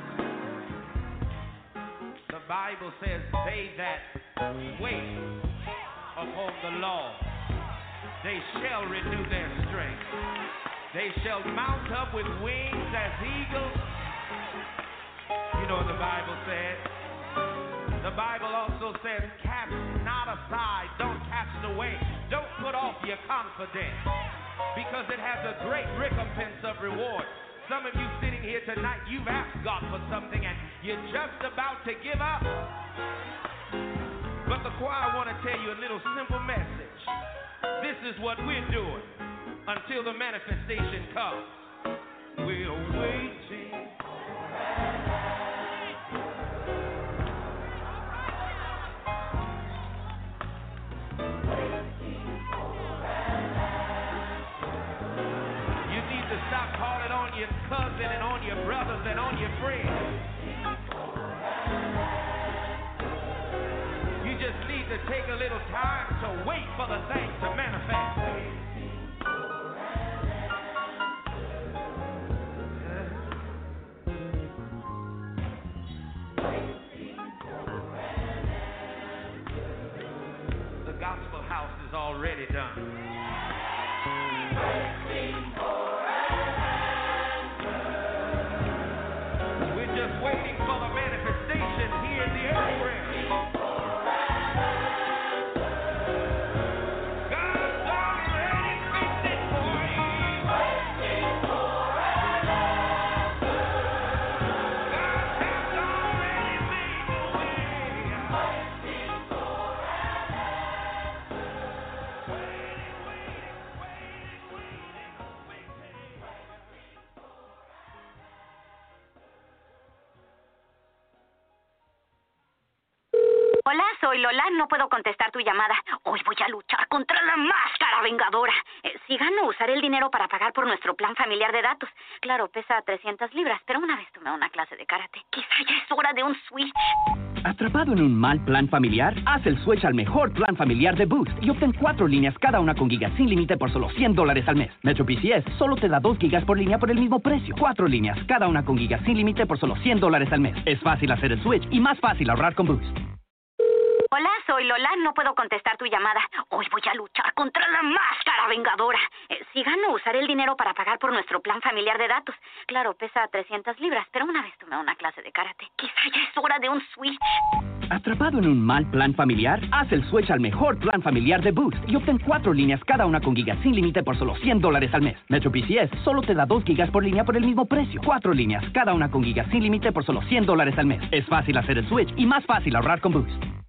The Bible says, they that wait upon the Lord, they shall renew their strength. They shall mount up with wings as eagles. You know what the Bible says? The Bible also says, cast not aside, don't cast away, don't put off your confidence, because it has a great recompense of reward. Some of you sitting here tonight, you've asked God for something and you're just about to give up. But the choir want to tell you a little simple message. This is what we're doing until the manifestation comes. We're waiting. You need to stop calling on your cousin and on your brothers and on your friends. You just need to take a little time to wait for the thing to manifest. The gospel house is already done. We're just waiting for the manifestation here in the earth realm. God's already fixed it for you. God has already made the way. Hola, soy Lola. No puedo contestar tu llamada. Hoy voy a luchar contra la máscara vengadora. Eh, si gano, usaré el dinero para pagar por nuestro plan familiar de datos. Claro, pesa trescientas libras, pero una vez tomé una clase de karate. Quizá ya es hora de un switch. ¿Atrapado en un mal plan familiar? Haz el switch al mejor plan familiar de Boost y obtén cuatro líneas cada una con gigas sin límite por solo cien dólares al mes. Metro P C S solo te da dos gigas por línea por el mismo precio. Cuatro líneas cada una con gigas sin límite por solo cien dólares al mes. Es fácil hacer el switch y más fácil ahorrar con Boost. Hola, soy Lola. No puedo contestar tu llamada. Hoy voy a luchar contra la máscara vengadora. Eh, si gano, usaré el dinero para pagar por nuestro plan familiar de datos. Claro, pesa trescientas libras, pero una vez tomé una clase de karate. Quizá ya es hora de un switch. ¿Atrapado en un mal plan familiar? Haz el switch al mejor plan familiar de Boost y obtén cuatro líneas cada una con gigas sin límite por solo cien dólares al mes. Metro P C S solo te da dos gigas por línea por el mismo precio. Cuatro líneas cada una con gigas sin límite por solo cien dólares al mes. Es fácil hacer el switch y más fácil ahorrar con Boost.